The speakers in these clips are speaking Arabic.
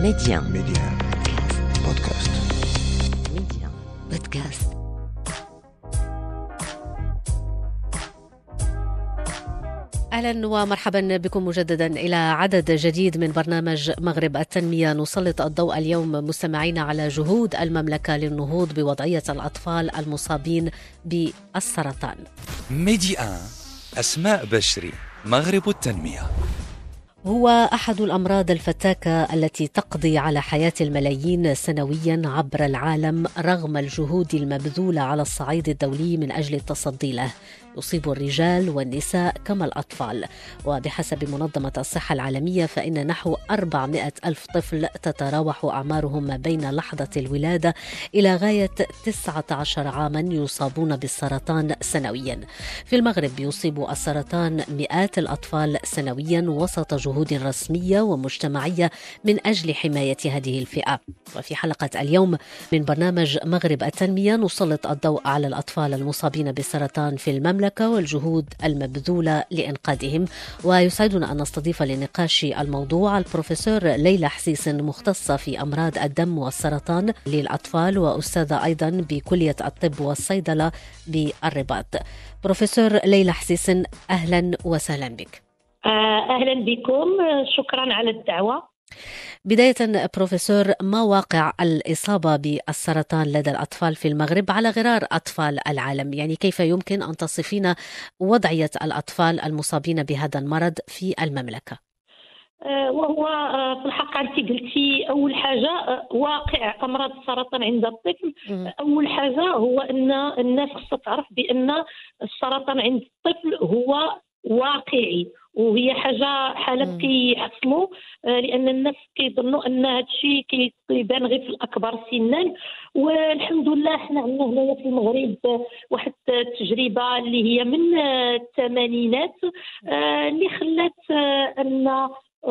Média بودكاست. Média Podcast. أهلا ومرحبا بكم مجددا إلى عدد جديد من برنامج مغرب التنمية. نسلط الضوء اليوم مستمعين على جهود المملكة للنهوض بوضعية الأطفال المصابين بالسرطان. ميدي أسماء بشري، مغرب التنمية. هو أحد الأمراض الفتاكة التي تقضي على حياة الملايين سنويا عبر العالم رغم الجهود المبذولة على الصعيد الدولي من أجل التصدي له. يصيب الرجال والنساء كما الأطفال، وبحسب منظمة الصحة العالمية فإن نحو 400 ألف طفل تتراوح أعمارهم ما بين لحظة الولادة إلى غاية 19 عاما يصابون بالسرطان سنويا. في المغرب يصيب السرطان مئات الأطفال سنويا وسط جهود رسمية ومجتمعية من أجل حماية هذه الفئة. وفي حلقة اليوم من برنامج مغرب التنمية نسلط الضوء على الأطفال المصابين بالسرطان في المملكة والجهود المبذولة لإنقاذهم. ويسعدنا أن نستضيف لنقاش الموضوع البروفيسور ليلى حسيسن، مختصة في أمراض الدم والسرطان للأطفال وأستاذة أيضا بكلية الطب والصيدلة بالرباط. بروفيسور ليلى حسيسن، أهلا وسهلا بك. أهلا بكم، شكرا على الدعوة. بداية بروفيسور، ما واقع الإصابة بالسرطان لدى الأطفال في المغرب على غرار أطفال العالم؟ يعني كيف يمكن أن تصفين وضعية الأطفال المصابين بهذا المرض في المملكة؟ وهو في الحقيقة أنت قلتي أول حاجة واقع أمراض السرطان عند الطفل. أول حاجة هو أن الناس خصها تعرف بأن السرطان عند الطفل هو واقعي، وهي حالات كيحصلوا لان الناس كيظنوا ان هذا الشيء كيبان غير في الاكبر سنا. والحمد لله حنا عندنا هنايا في المغرب واحد التجربه اللي هي من الثمانينات اللي خلات ان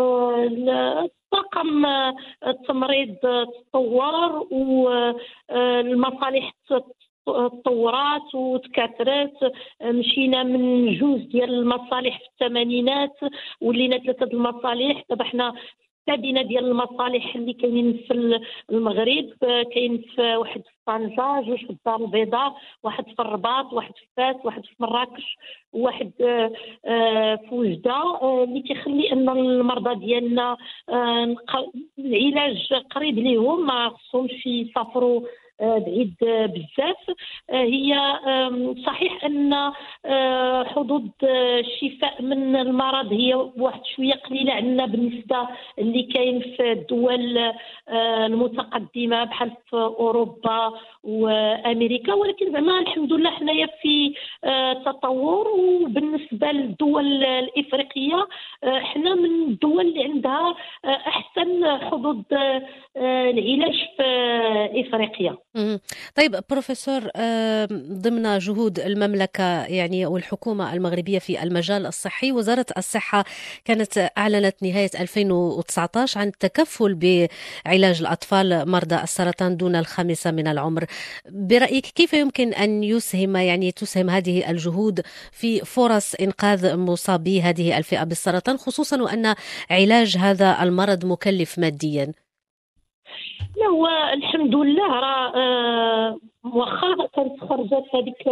طاقم التمريض تطور والمصالح تطورات وتكاثرت. مشينا من جوج ديال المصالح في الثمانينات ولينا ثلاثه المصالح. دابا حنا سابينا ديال المصالح اللي كاينين في المغرب، كاين في واحد في طنجة، جوج في الدار البيضاء، واحد في الرباط، واحد في فاس، واحد في مراكش، وواحد في وجدة، اللي كيخلي ان المرضى ديالنا العلاج قريب ليهم، ما خصهمش يسافروا بعيد بزاف. هي صحيح ان حدوث الشفاء من المرض هي واحد شويه قليله عندنا بالنسبه اللي كاين في الدول المتقدمه بحال في اوروبا وامريكا، ولكن زعما الحمد لله حنايا في تطور. وبالنسبه للدول الافريقيه حنا من الدول اللي عندها احسن حدوث العلاج في افريقيا. طيب بروفيسور، ضمن جهود المملكة يعني والحكومة المغربية في المجال الصحي، وزارة الصحة كانت أعلنت نهاية 2019 عن التكفل بعلاج الأطفال مرضى السرطان دون الخامسة من العمر. برأيك كيف يمكن أن تسهم هذه الجهود في فرص إنقاذ مصابي هذه الفئة بالسرطان، خصوصا وأن علاج هذا المرض مكلف ماديا؟ لا، هو الحمد لله راه واخا كانت خرجت هذيك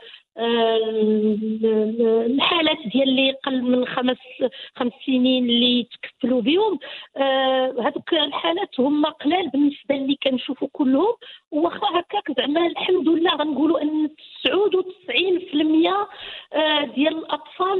الحالات ديال اللي قل من خمس سنين اللي تكفلوا بهم، هذوك الحالات هما قلال بالنسبه اللي كنشوفوا كلهم. واخا هكاك زعما الحمد لله غنقولوا ان 99% ديال الاطفال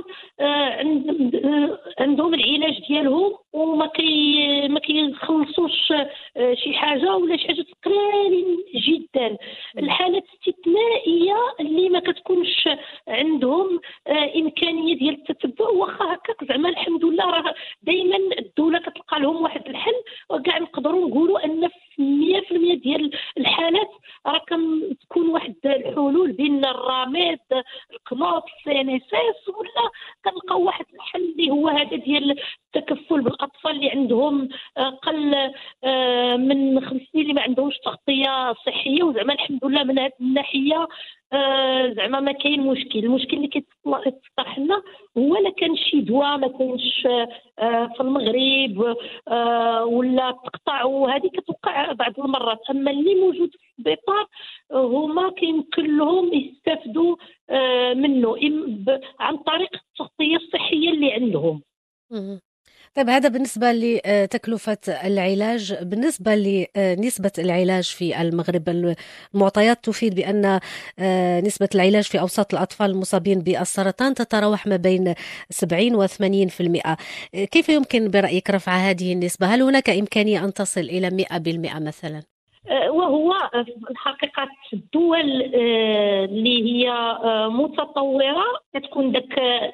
عندهم العلاج ديالهم وما كيخلصوش شي حاجه ولا شي حاجه قليلين جدا. الحالات الاستثنائيه اللي ما كتكونش عندهم امكانيه ديال التتبع، واخا هكاك زعما الحمد لله راه دائما الدوله كتلقى لهم واحد الحل. وكاع نقدروا نقولوا ان في 100% ديال الحالات راه كتكون واحد الحلول بين الرماد، القناط، CNSS، ولا كنلقاو واحد الحل اللي هو هذا ديال التكفل بالاطفال اللي عندهم قل من 5 سنين اللي ما عندهمش تغطيه صحيه، وزعما الحمد لله من هذه الناحيه زعما ما كاين مشكل. المشكل اللي كيتطرح لنا هو لا كان شي دواء ما كاينش في المغرب ولا تقطع، وهذه كتوقع بعض المرات. اما اللي موجود في السبيطار هما كيمكن لهم يستافدوا منه عن طريق التغطيه الصحيه اللي عندهم. طيب هذا بالنسبة لتكلفة العلاج. بالنسبة لنسبة العلاج في المغرب، المعطيات تفيد بأن نسبة العلاج في أوساط الأطفال المصابين بالسرطان تتراوح ما بين 70 و 80%. كيف يمكن برأيك رفع هذه النسبة؟ هل هناك إمكانية أن تصل إلى 100% مثلا؟ وهو الحقيقة الدول اللي هي متطورة كتكون داك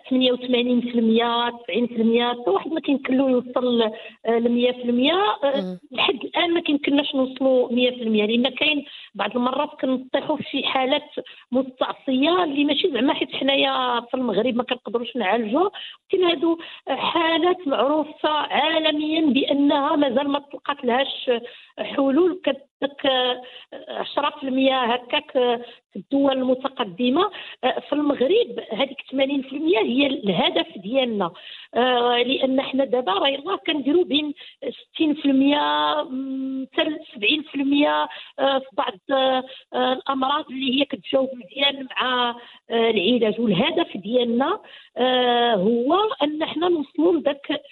88% 90%، واحد ما كيمكن له يوصل ل 100%. لحد الآن ما كيمكنناش نوصلوا 100%، لأن كاين بعض المرات كنطيحوا في شي حالات مستعصية اللي ماشي زعما حيت حنايا في المغرب ما كنقدروش نعالجوها، ولكن هادو حالات معروفة عالميا بأنها مازال ما طلقات لهاش حلول. داك 10% هكاك في الدول المتقدمه. في المغرب هذيك 80% هي الهدف ديالنا، لان حنا دابا راه يلاه كنديروا بين 60% حتى 70% في بعض الامراض اللي هي كتجاوب مزيان مع العلاج. والهدف ديالنا هو ان حنا نوصلوا لذاك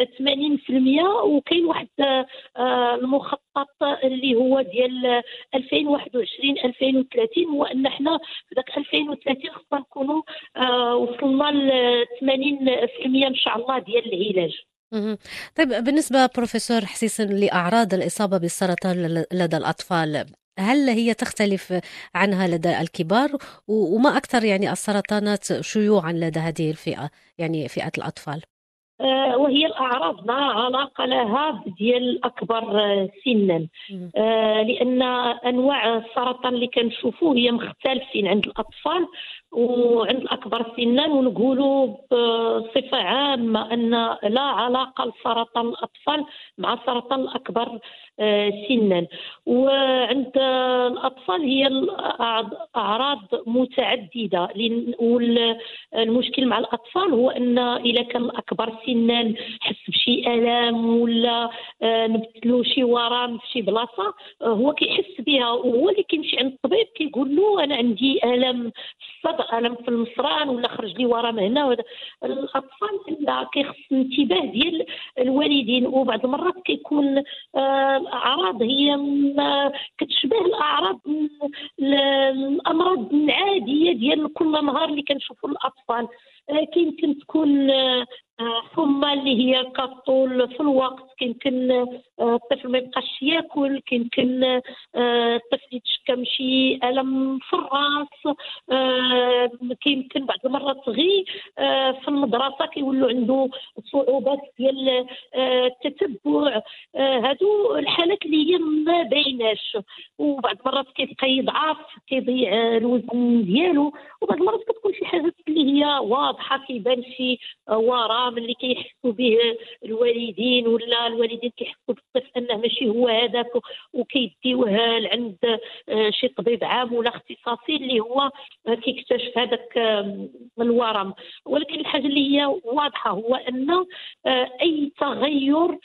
80%. وكاين واحد المخطط اللي هو ديال 2021 2030، هو ان حنا في ذاك 2030 خصنا نكونوا وصلنا ل 80% ان شاء الله ديال العلاج. طيب بالنسبة بروفيسور حسيسن لأعراض الإصابة بالسرطان لدى الأطفال، هل هي تختلف عنها لدى الكبار؟ وما أكثر يعني السرطانات شيوعا لدى هذه الفئة، يعني فئة الأطفال؟ وهي الأعراض ما علاقة لها ديال الأكبر سنا، لأن أنواع السرطان اللي كنشوفوه هي مختلفين عند الأطفال وعند الأكبر سنا. ونقولوا بصفة عامة أن لا علاقة لسرطان الأطفال مع سرطان الأكبر سنا. وعند الأطفال هي الأعراض متعددة، والمشكل مع الأطفال هو أن إذا كان الأكبر سنا حس بشي ألم ولا نبتلو شي ورم في شي بلاصة هو كيحس بها، وهو اللي كيمشي عند الطبيب كيقول له أنا عندي ألم في الصدر، ألم في المصران، ولا خرج لي ورم هنا. الأطفال لا، كيخص الانتباه ديال الوالدين. وبعض المرات كيكون الأعراض هي كتشبه الأعراض الأمراض العادية ديال كل نهار اللي كنشوفوا الأطفال. كيمكن تكون حمى اللي هي كطول في الوقت، كيمكن الطفل ما يبقاش ياكل، كيمكن الطفل يتشكى شي ألم في الراس، كيمكن بعض المرات غير في المدرسة كيولوا عنده صعوبات ديال التتبع. هادو الحالات اللي هي ما بايناش، وبعض المرات كيبقى يضعف، كيضيع الوزن ديالو، وبعض المرات كتكون شي حاجات اللي هي واضحة، كيبان شي ورم اللي كيحسوا به الوالدين، ولا الوالدين كيحسوا بالطفل انه ماشي هو هذاك وكيديوه لعند شي طبيب عام ولا اختصاصي اللي هو كيكتشف هذاك الورم. ولكن الحاجه اللي هي واضحه هو ان اي تغير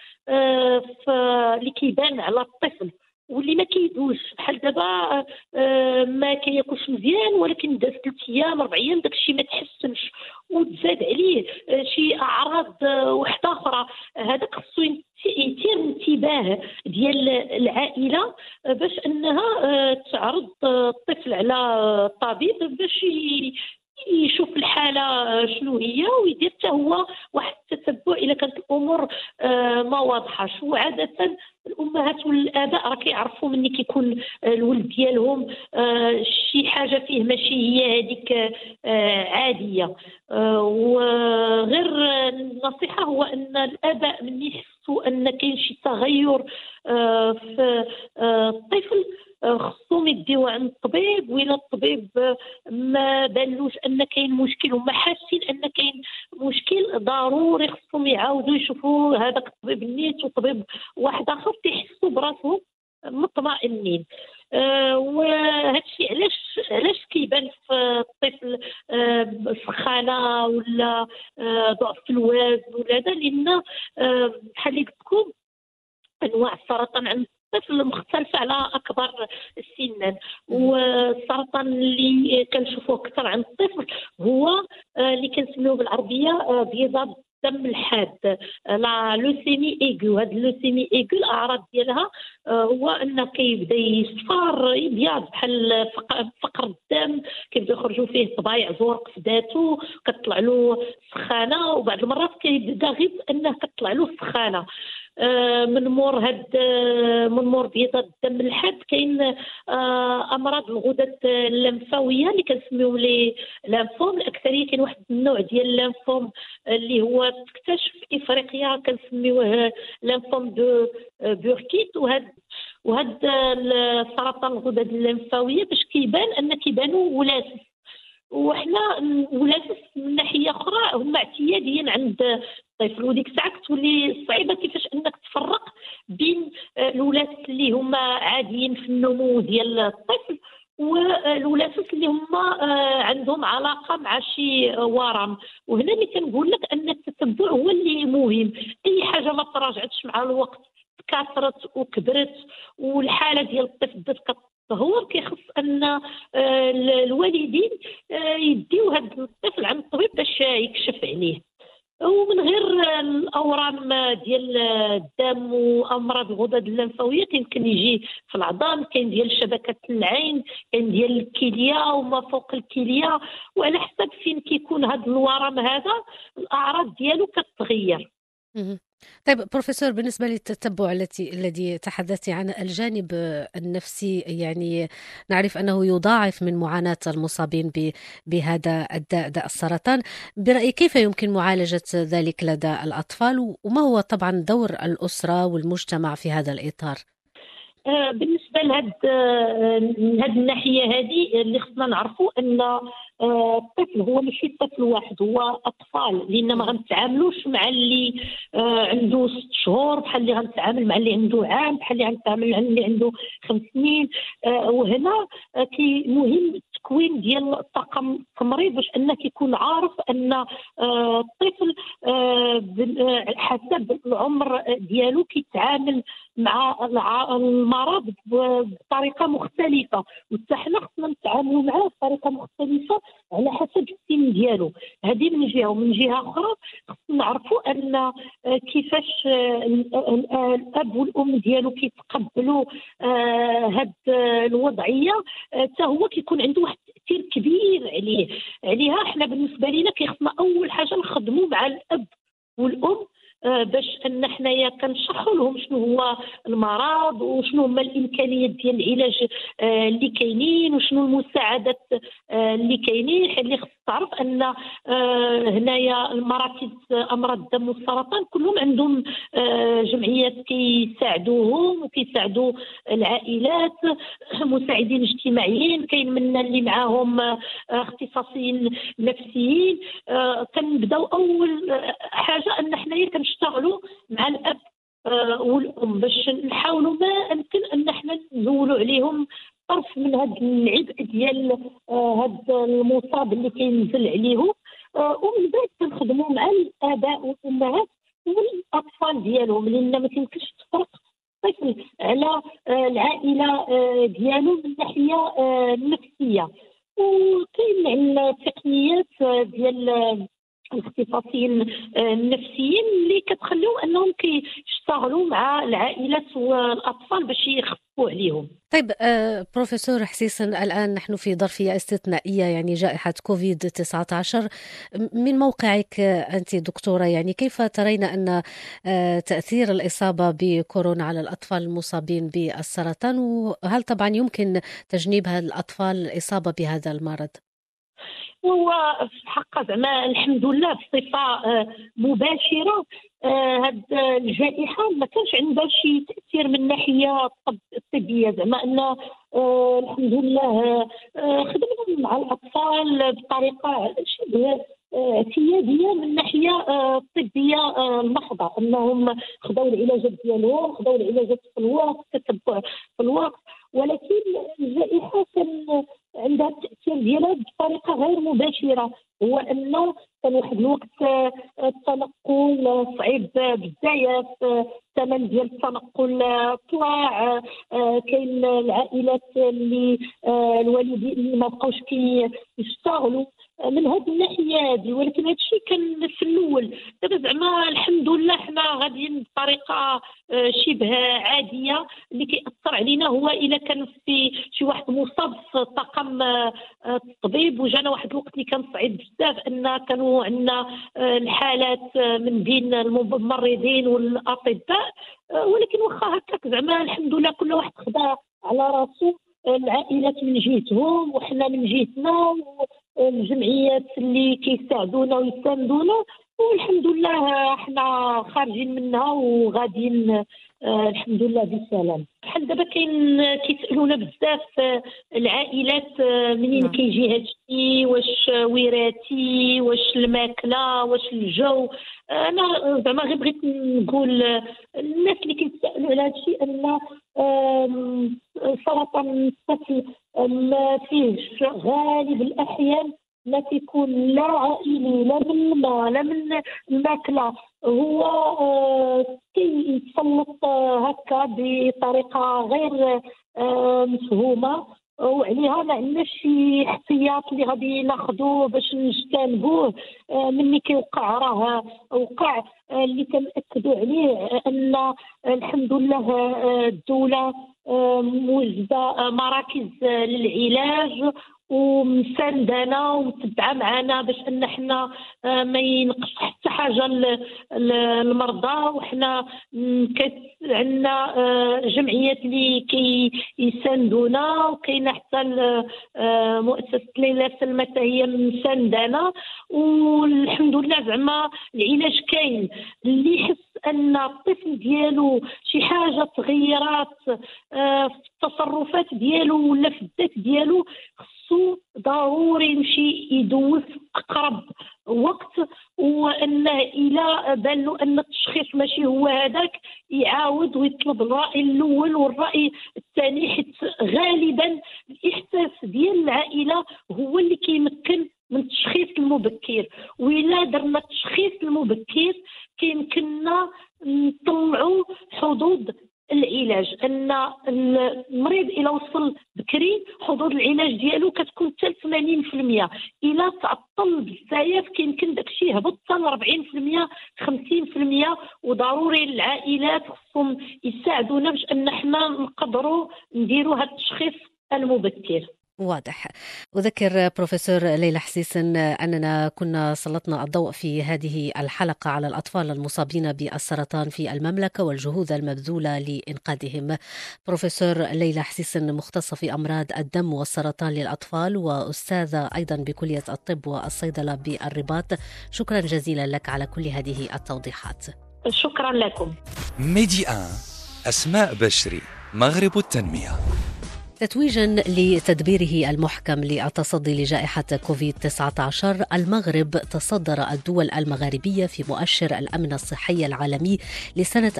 اللي كيبان على الطفل واللي ما كيدوش، بحال دابا ما كياكلش مزيان ولكن داز 3 ايام 4 ايام داكشي ما تحسنش وتزاد عليه شي اعراض وحده اخرى، هذاك خصو يثير الانتباه ديال العائله باش انها تعرض الطفل على الطبيب باش يشوف الحاله شنو هي ويدير حتى هو واحد التتبع اذا كانت الامور ما واضحاش. وعاده الامهات والاباء راه كيعرفوا ملي كيكون الولد ديالهم شي حاجه فيه ماشي هي هذيك عاديه. وغير النصيحه هو ان الاباء ملي يحسوا ان كاين شي تغير في الطفل خصهم يديوه عند الطبيب، وإلا الطبيب ما بانلوش ان كاين مشكل وما حاسين ان كاين مشكل ضروري خصهم يعاودوا يشوفوا هذاك الطبيب النيت وطبيب واحد اخر تيحس راسهم مطمئنين. وهذا الشيء علاش كيبان في الطفل سخانه ولا ضعف في الوزن ولا هذا، لان بحال اللي قلت لكم انواع السرطان عند الطفل مختلفة على أكبر سنا. والسرطان اللي كنشوفوه أكثر عند الطفل هو اللي كنسميوه بالعربية بيضاد الدم الحاد، لا لوسيمي ايغو. هاد اللوسيمي ايغو الاعراض ديالها هو ان كيبدا يصفر ابيض بحال فقر الدم، كيبدا يخرجوا فيه طبايع زرق في ذاته، كتطلع له سخانه، وبعض المرات كيبدا غير انه كتطلع له سخانه. من مور بيضاد الدم الحاد كاين امراض الغدد اللمفاويه اللي كنسميوهم لي لامفوم. الاكثريه كاين واحد النوع ديال اللامفوم اللي هو تكتشف في افريقيا كنسميوه لامفوم دو بوركيت. وهاد سرطان الغدد اللمفاويه باش كيبان ان كيبانوا ولاسس، وحنا ولاسس من ناحيه اخرى هما اعتياديا عند الطفل، وديك الساعه كتولي صعيبه كيفاش انك تفرق بين الولاسس اللي هما عاديين في النمو ديال الطفل والولاسس اللي هما عندهم علاقه مع شي ورم. وهنا اللي كنقول لك ان التتبع هو اللي مهم. اي حاجه ما تراجعتش مع الوقت، كثرت وكبرت والحاله ديال الطفل بدات كتطور، كيخص ان الوالدين يديو هذا الطفل عند الطبيب باش يكشف عليه. ومن غير الاورام ديال الدم وامراض الغدد اللمفاويه يمكن يجي في العظام، كاين ديال شبكه العين، كاين ديال الكليه وما فوق الكليه، وعلى حسب فين كيكون هذا الورم هذا الاعراض ديالو كتغير. طيب بروفيسور، بالنسبة للتتبع الذي تحدثت عنه، الجانب النفسي يعني نعرف أنه يضاعف من معاناة المصابين بهذا الداء، داء السرطان. برأيك كيف يمكن معالجة ذلك لدى الأطفال، وما هو طبعا دور الأسرة والمجتمع في هذا الإطار؟ بالنسبه لهاد الناحيه هذه اللي خصنا نعرفوا ان الطفل هو ماشي طفل واحد، هو اطفال، لان ما غنتعاملوش مع اللي عنده 6 شهور بحال اللي غنتعامل مع اللي عنده عام، بحال اللي غنتعامل مع اللي عنده 5 سنين. وهنا مهم التكوين ديال الطاقم التمريض باش انه يكون عارف ان الطفل حسب العمر ديالو كيتعامل مع المرض بطريقه مختلفه، وحتى حنا خصنا نتعاملوا معاه بطريقه مختلفه على حسب السن ديالو. هذه من جهه، ومن جهه اخرى خصنا نعرفوا ان كيفاش الاب والام ديالو كيتقبلوا هاد الوضعيه، حتى هو كيكون عنده واحد التاثير كبير عليها. حنا بالنسبه لنا كيخصنا اول حاجه نخدموا مع الاب والام باش ان حنايا كنشرحوا لهم شنو هو المرض وشنو هما الامكانيات ديال العلاج اللي كاينين وشنو المساعدات اللي كاينين. اللي خص تعرف ان هنايا المراكز امراض الدم والسرطان كلهم عندهم جمعيات كيساعدوهم وكيساعدوا العائلات، مساعدين اجتماعيين، كاين منا اللي معاهم اختصاصيين نفسيين. كنبداو اول حاجه ان حنايا كنشتغلوا مع الاب والام باش نحاولوا ما امكن ان احنا نزولوا عليهم طرف من هذا العبء ديال هذا المصاب اللي كينزل عليهم. ومن بعد كنخدموا مع الاباء والامهات والاطفال ديالهم، لان ما كيمكنش تفرق طفل على العائله ديالو من الناحيه النفسيه. وكاين عندنا تقنيات ديال الاختصاصيين النفسيين اللي كتخليهم انهم كيشتغلوا مع العائلات والاطفال باش يخفوا عليهم. طيب بروفيسور حسيسن، الآن نحن في ظرفية استثنائية، يعني جائحة كوفيد-19. من موقعك أنت دكتورة، يعني كيف ترين أن تأثير الإصابة بكورونا على الأطفال المصابين بالسرطان، وهل طبعا يمكن تجنيب الأطفال الإصابة بهذا المرض؟ هو في الحق زعما الحمد لله بصفه مباشره هاد الجائحه ما كانش عندها شي تاثير من الناحيه الطبيه، زعما ان الحمد لله خدمنا مع الاطفال بطريقه شبه اعتياديه من الناحيه الطبيه المحضه، انهم خذوا العلاجات ديالهم، خذوا العلاجات في الوقت، تتبع في الوقت. ولكن الجائحه كان عندها التاثير ديالها بطريقه غير مباشره، هو انه كان واحد الوقت التنقل صعيب بزاف، الثمن ديال التنقل طلع، كاين العائلات اللي الوالدين اللي ما بقاوش كيشتغلوا من هذه الناحيه هذه. ولكن هذا الشيء كان في الاول. دابا زعما الحمد لله حنا غاديين بطريقه شبه عاديه. اللي كيأثر علينا هو الا كان في شي واحد مصاب في طاقم الطبيب، وجانا واحد الوقت اللي كان صعيب بزاف ان كانوا عندنا الحالات من بين الممرضين والاطباء. ولكن واخا هكاك زعما الحمد لله كل واحد خدا على راسو، العائلات من جهتهم وحنا من جهتنا، والجمعيات اللي كيساعدونا ويساندونا، والحمد لله احنا خارجين منها وغاديين الحمد لله بسلام. بحال دابا كيسالونا بزاف العائلات منين كيجي هذا الشيء، واش وراثي، واش الماكله، واش الجو. انا زعما غير بغيت نقول الناس اللي كيتسالوا على هذا الشيء ان سرطان الطفل ما فيهش غالب الاحيان ما كيكون لا عائلي، لا من الماء لا من الماكله، هو كيتسلط هكا بطريقه غير مفهومه، وعليها ما عندناش شي احتياط اللي غادي ناخذوه باش نجتنبوه. ملي كيوقع راه وقع. اللي كنأكدوا عليه ان الحمد لله الدوله موجده مراكز للعلاج ومساندنا ومتبعه معنا باش ان حنا ما ينقص حتى حاجه للمرضى. وحنا عندنا جمعيات اللي كيساندونا، وكاينه حتى مؤسسه ليلى سلمى هي مساندنا، والحمد لله زعما العلاج كاين. اللي يحس ان الطفل ديالو شي حاجه تغيرات في التصرفات ديالو ولا في الذات ديالو، خصو ضروري يمشي يدوز اقرب وقت، وان الى بان له ان التشخيص ماشي هو هذاك يعاود ويطلب الراي الاول والراي الثاني، حيت غالبا الاحساس ديال العائله هو اللي كيمكن من التشخيص المبكر. وإلا درنا التشخيص المبكر كيمكننا نطلعوا حدود العلاج، ان المريض الى وصل بكري حدود العلاج ديالو كتكون حتى 80%. الى تعطل بزاف كيمكن داكشي يهبط حتى ل 40% 50%. وضروري العائلات خصهم يساعدونا باش ان حنا نقدروا نديروا هذا التشخيص المبكر. واضح. أذكر بروفيسور ليلى حسيسن أننا كنا سلطنا الضوء في هذه الحلقة على الأطفال المصابين بالسرطان في المملكة والجهود المبذولة لإنقاذهم. بروفيسور ليلى حسيسن مختصة في أمراض الدم والسرطان للأطفال، وأستاذة أيضا بكلية الطب والصيدلة بالرباط. شكرا جزيلا لك على كل هذه التوضيحات. شكرا لكم. ميدي آن أسماء بشري، مغرب التنمية. تتويجا لتدبيره المحكم للتصدي لجائحة كوفيد-19، المغرب تصدر الدول المغاربية في مؤشر الأمن الصحي العالمي لسنة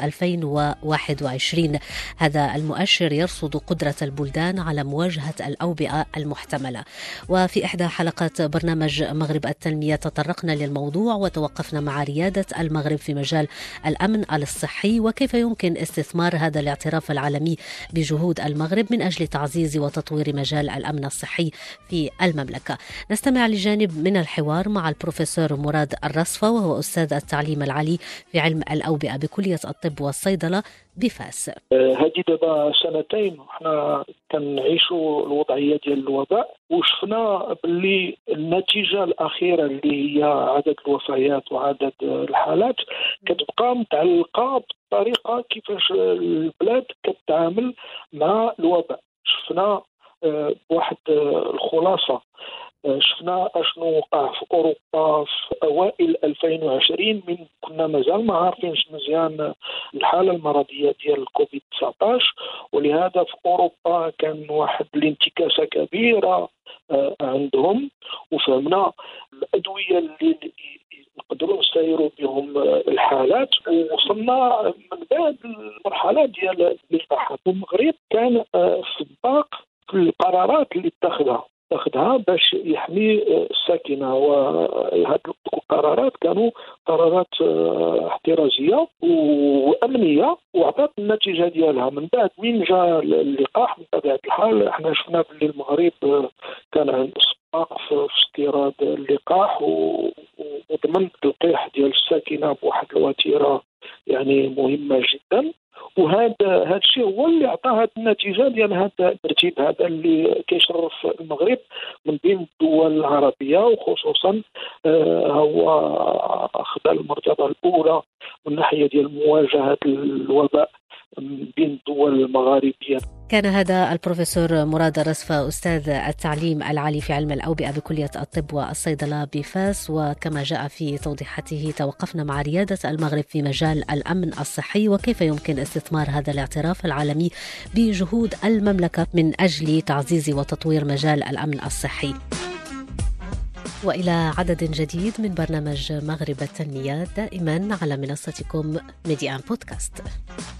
2021. هذا المؤشر يرصد قدرة البلدان على مواجهة الأوبئة المحتملة. وفي إحدى حلقات برنامج مغرب التنمية تطرقنا للموضوع وتوقفنا مع ريادة المغرب في مجال الأمن الصحي، وكيف يمكن استثمار هذا الاعتراف العالمي بجهود المغرب من أجل تعزيز وتطوير مجال الأمن الصحي في المملكة. نستمع لجانب من الحوار مع البروفيسور مراد الرصفة، وهو أستاذ التعليم العالي في علم الأوبئة بكلية الطب والصيدلة بفاس. هذه دابا سنتين وحنا كنعيشوا الوضعية ديال الوباء، وشفنا باللي النتيجة الأخيرة اللي هي عدد الوفيات وعدد الحالات كتبقى متعلقة بالطريقة كيفاش البلاد كتعامل مع الوباء. شفنا واحد الخلاصة، شفنا اشنو وقع في اوروبا في اوائل 2020 من كنا لأننا مازال ما عارفينش مزيان الحالة المرضية ديال الكوفيد 19، ولهذا في أوروبا كان واحد الانتكاسة كبيرة عندهم، وفهمنا الأدوية اللي نقدروا نسيروا بهم الحالات، ووصلنا من بعد المرحلة ديال الإلحاح. المغرب كان في السباق في القرارات اللي اتخذها باش يحمي الساكنة، وهذه القرارات كانوا قرارات احترازية وأمنية، وعطات النتيجة ديالها. من بعد من جاء اللقاح بطبيعة الحال احنا شفنا باللي المغرب كان عنده سباق في استيراد اللقاح وضمن التلقيح ديال الساكنة بواحد الوتيرة يعني مهمة جدا. وهذا الشيء هو اللي عطى هذه النتيجه ديال هذا الترتيب هذا اللي كيشرف المغرب من بين الدول العربيه، وخصوصا هو اخذ المرتبه الاولى من ناحيه ديال مواجهه الوباء بين الدول المغاربيه. كان هذا البروفيسور مراد الرصفة، أستاذ التعليم العالي في علم الأوبئة بكلية الطب والصيدلة بفاس. وكما جاء في توضيحاته توقفنا مع ريادة المغرب في مجال الأمن الصحي، وكيف يمكن استثمار هذا الاعتراف العالمي بجهود المملكة من أجل تعزيز وتطوير مجال الأمن الصحي. وإلى عدد جديد من برنامج مغرب التنمية، دائما على منصتكم ميديان بودكاست.